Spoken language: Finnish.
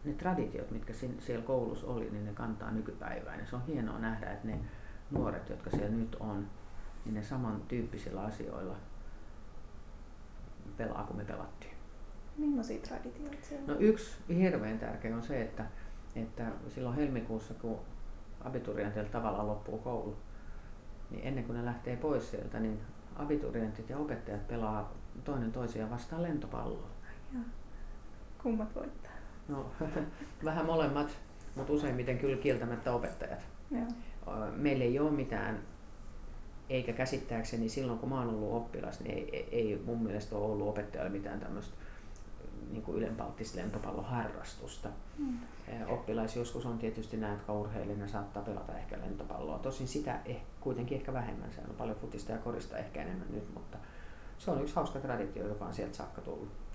ne traditiot, mitkä siellä koulussa oli, niin ne kantaa nykypäivään. Ja se on hienoa nähdä, että ne nuoret, jotka siellä nyt on, niin ne samantyyppisillä asioilla pelaa kuin me pelattiin. Millaisia traditioita siellä on? No yksi hirveän tärkeä on se, että silloin helmikuussa, kun abiturienteilta tavallaan loppuu koulu, niin ennen kuin ne lähtee pois sieltä, niin abiturientit ja opettajat pelaa toinen toisiaan vastaan lentopalloa. Ja. Kummat voittaa? No vähän molemmat, mutta useimmiten kyllä kieltämättä opettajat. Ja. Meillä ei ole mitään, eikä käsittääkseni silloin kun mä oon ollut oppilas, niin ei mun mielestä ole ollut opettajalla mitään tämmöistä niin kuin ylenpalttista lentopalloharrastusta. Oppilaissa joskus on tietysti nämä, jotka urheilija saattaa pelata ehkä lentopalloa. Tosin sitä kuitenkin ehkä vähemmän. Se on paljon futista ja korista ehkä enemmän nyt, mutta se on yksi hauska traditio, joka on sieltä saakka tullut.